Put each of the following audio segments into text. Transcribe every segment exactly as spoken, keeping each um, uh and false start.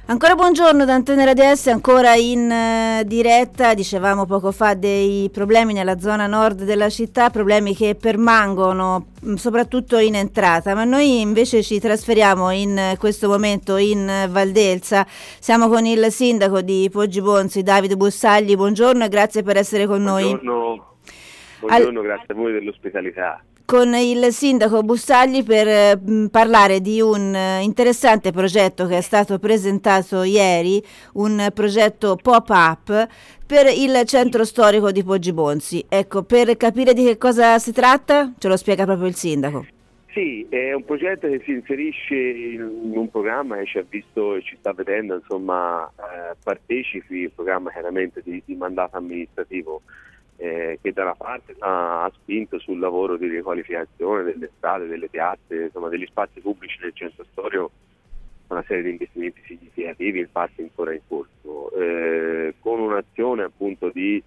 Ancora buongiorno da Antenna D S, ancora in uh, diretta. Dicevamo poco fa dei problemi nella zona nord della città, problemi che permangono mh, soprattutto in entrata, ma noi invece ci trasferiamo in uh, questo momento in uh, Valdelsa. Siamo con il sindaco di Poggibonsi, Davide Bussagli. Buongiorno e grazie per essere con buongiorno. noi. Buongiorno, Al... grazie a voi dell'ospitalità. Con il sindaco Bussagli per eh, parlare di un eh, interessante progetto che è stato presentato ieri, un progetto pop-up per il centro storico di Poggibonsi. Ecco, per capire di che cosa si tratta, ce lo spiega proprio il sindaco. Sì, è un progetto che si inserisce in un programma che ci ha visto e ci sta vedendo, insomma, eh, partecipi, il programma chiaramente di, di mandato amministrativo. Eh, che da una parte ha, ha spinto sul lavoro di riqualificazione delle strade, delle piazze, insomma degli spazi pubblici del centro storico, una serie di investimenti significativi, infatti ancora in corso, eh, con un'azione appunto di,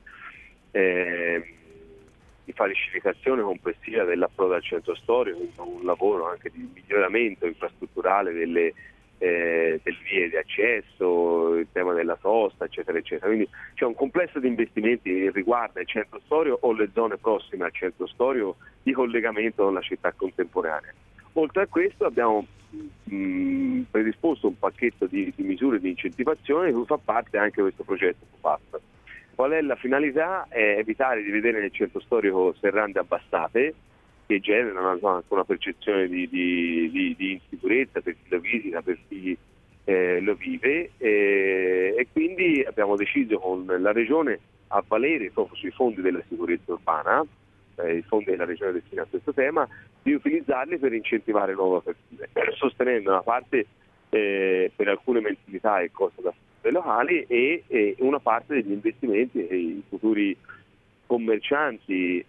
eh, di falsificazione complessiva dell'approdo al centro storico, un lavoro anche di miglioramento infrastrutturale delle Eh, delle vie di accesso, il tema della sosta, eccetera, eccetera. Quindi c'è un complesso di investimenti che riguarda il centro storico o le zone prossime al centro storico di collegamento con la città contemporanea. Oltre a questo abbiamo mh, predisposto un pacchetto di, di misure di incentivazione di cui fa parte anche questo progetto pop-up. Qual è la finalità? È evitare di vedere nel centro storico serrande abbassate, che generano anche una percezione di, di, di, di insicurezza per chi lo visita, per chi eh, lo vive, eh, e quindi abbiamo deciso con la Regione, a valere proprio sui fondi della sicurezza urbana, eh, i fondi della Regione destinati a questo tema, di utilizzarli per incentivare nuove aperture, sostenendo una parte eh, per alcune mensilità e costi da fonti locali e, e una parte degli investimenti e i futuri commercianti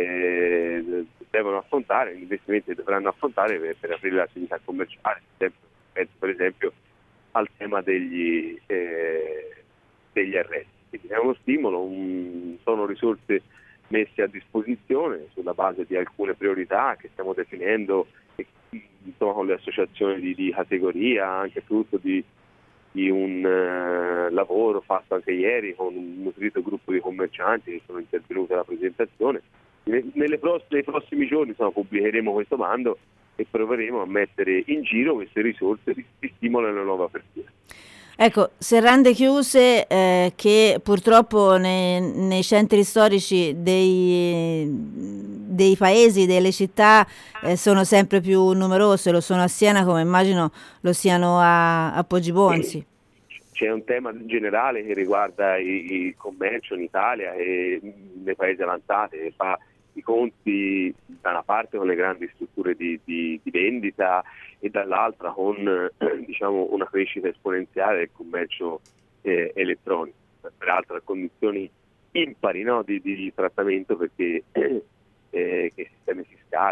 eh, devono affrontare, gli investimenti dovranno affrontare per, per aprire l'attività commerciale. Penso per esempio al tema degli, eh, degli arresti. Quindi è uno stimolo, un, sono risorse messe a disposizione sulla base di alcune priorità che stiamo definendo e, insomma, con le associazioni di, di categoria, anche frutto di di un uh, lavoro fatto anche ieri con un nutrito gruppo di commercianti che sono intervenuti alla presentazione. Nelle pross- nei prossimi giorni insomma, pubblicheremo questo bando e proveremo a mettere in giro queste risorse che stimolano le nuove aperture. Ecco, serrande chiuse eh, che purtroppo nei, nei centri storici dei, dei paesi, delle città eh, sono sempre più numerose, lo sono a Siena come immagino lo siano a, a Poggibonsi. C'è un tema generale che riguarda il, il commercio in Italia e nei paesi avanzati, che fa i conti da una parte con le grandi strutture di, di, di vendita e dall'altra con eh, diciamo una crescita esponenziale del commercio eh, elettronico, peraltro a condizioni impari, no, di, di trattamento, perché eh, che i sistemi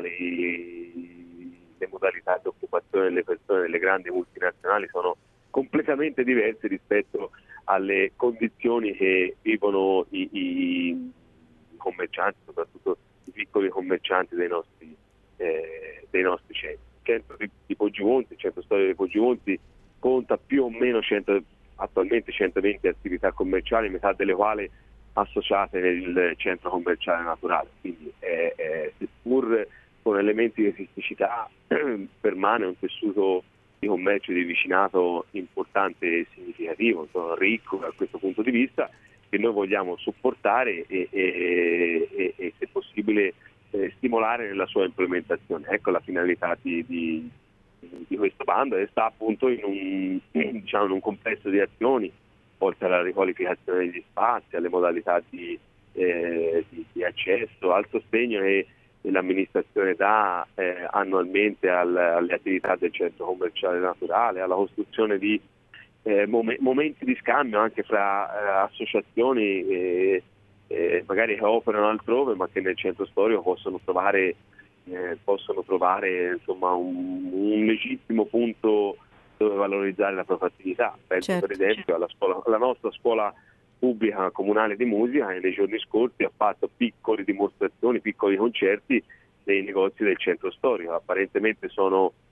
fiscali, le modalità di occupazione delle persone delle grandi multinazionali sono completamente diverse rispetto alle condizioni che vivono i, i commercianti, soprattutto i piccoli commercianti dei nostri, eh, dei nostri centri. Il centro di, di Poggibonsi, il centro storico di Poggibonsi conta più o meno cento, attualmente centoventi attività commerciali, metà delle quali associate nel centro commerciale naturale, quindi è, è, seppur con elementi di fisicità permane un tessuto di commercio di vicinato importante e significativo, insomma, ricco da questo punto di vista, che noi vogliamo supportare e, e, e, e se possibile eh, stimolare nella sua implementazione. Ecco la finalità di, di, di questo bando, e sta appunto in un, diciamo, in un complesso di azioni, oltre alla riqualificazione degli spazi, alle modalità di, eh, di, di accesso, al sostegno che l'amministrazione dà eh, annualmente al, alle attività del centro commerciale naturale, alla costruzione di eh, mom- momenti di scambio anche fra eh, associazioni eh, eh, magari che operano altrove ma che nel centro storico possono trovare, eh, possono trovare insomma, un, un legittimo punto dove valorizzare la propria attività. Penso certo, per esempio certo. alla, scuola, alla nostra scuola pubblica comunale di musica che nei giorni scorsi ha fatto piccole dimostrazioni, piccoli concerti nei negozi del centro storico. Apparentemente sono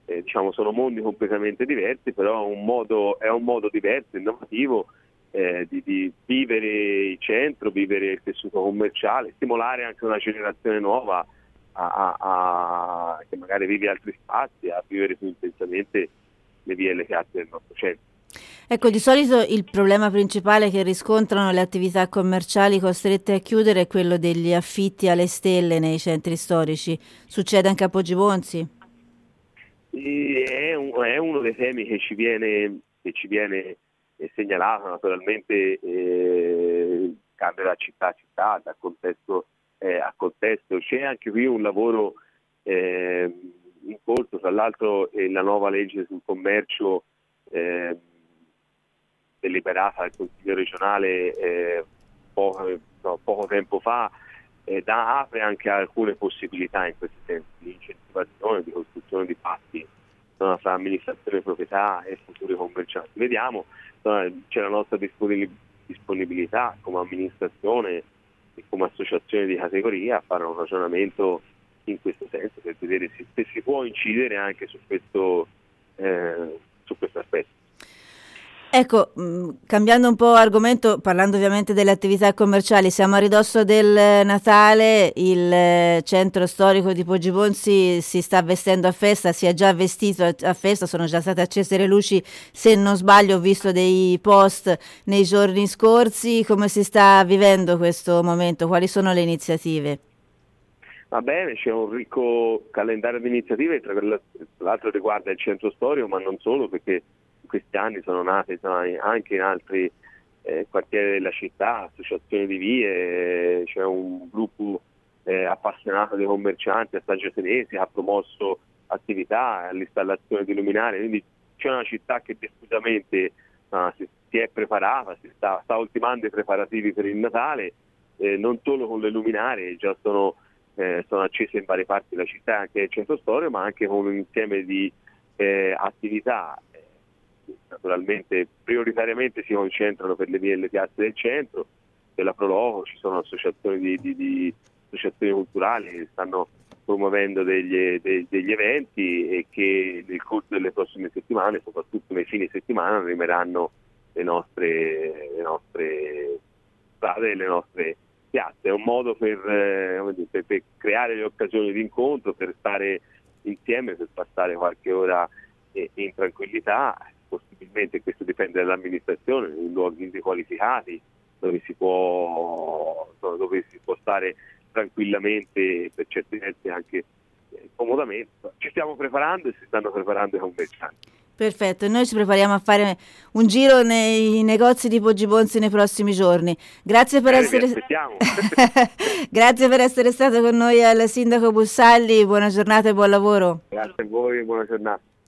eh, diciamo sono mondi completamente diversi, però è un modo, è un modo diverso, innovativo eh, di, di vivere il centro, vivere il tessuto commerciale, stimolare anche una generazione nuova a, a, a, che magari vive altri spazi, a vivere più intensamente le vie e le piazze del nostro centro. Ecco, di solito il problema principale che riscontrano le attività commerciali costrette a chiudere è quello degli affitti alle stelle nei centri storici. Succede anche a Poggibonsi? È, un, è uno dei temi che ci viene, che ci viene segnalato, naturalmente eh, cambia da città a città, da contesto eh, a contesto. C'è anche qui un lavoro eh, in corso, tra l'altro eh, la nuova legge sul commercio eh, deliberata dal Consiglio regionale eh, poco, no, poco tempo fa, eh, da, apre anche alcune possibilità in questo senso di incentivazione, di costruzione di patti no, tra amministrazione, proprietà e futuri commercianti. Vediamo, no, c'è la nostra disponibilità come amministrazione e come associazione di categoria a fare un ragionamento in questo senso per vedere se, se si può incidere anche su questo, eh, su questo aspetto. Ecco, mh, cambiando un po' argomento, parlando ovviamente delle attività commerciali, siamo a ridosso del Natale, il eh, centro storico di Poggibonsi si sta vestendo a festa, si è già vestito a, a festa, sono già state accese le luci, se non sbaglio ho visto dei post nei giorni scorsi. Come si sta vivendo questo momento? Quali sono le iniziative? Va bene, c'è un ricco calendario di iniziative, tra l'altro riguarda il centro storico, ma non solo, perché questi anni sono nate insomma, anche in altri eh, quartieri della città, associazioni di vie, c'è un gruppo eh, appassionato di commercianti a Stagio Senesi che ha promosso attività all'installazione di luminarie, quindi c'è una città che diffusamente uh, si, si è preparata, si sta, sta ultimando i preparativi per il Natale, eh, non solo con le luminarie, già sono, eh, sono accese in varie parti della città, anche nel centro storico, ma anche con un insieme di eh, attività. Naturalmente prioritariamente si concentrano per le vie e le piazze del centro, per la Proloco ci sono associazioni, di, di, di, associazioni culturali che stanno promuovendo degli, dei, degli eventi e che nel corso delle prossime settimane, soprattutto nei fine settimana, animeranno le nostre, le nostre strade e le nostre piazze. È un modo per, eh, per, per creare le occasioni di incontro, per stare insieme, per passare qualche ora eh, in tranquillità. Possibilmente questo dipende dall'amministrazione, in luoghi dequalificati dove si può dove si può stare tranquillamente, per certi versi anche eh, comodamente. Ci stiamo preparando e si stanno preparando i commercianti. Perfetto, e noi ci prepariamo a fare un giro nei negozi di Poggibonsi nei prossimi giorni. Grazie per eh, essere Grazie per essere stato con noi al sindaco Bussalli, buona giornata e buon lavoro. Grazie a voi, buona giornata.